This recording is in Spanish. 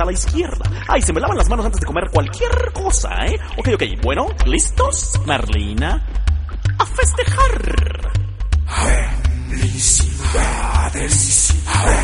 a la izquierda. Ay, se me lavan las manos antes de comer cualquier cosa, ¿eh? Ok, bueno, ¿listos? Merlina, a festejar. Felicidades.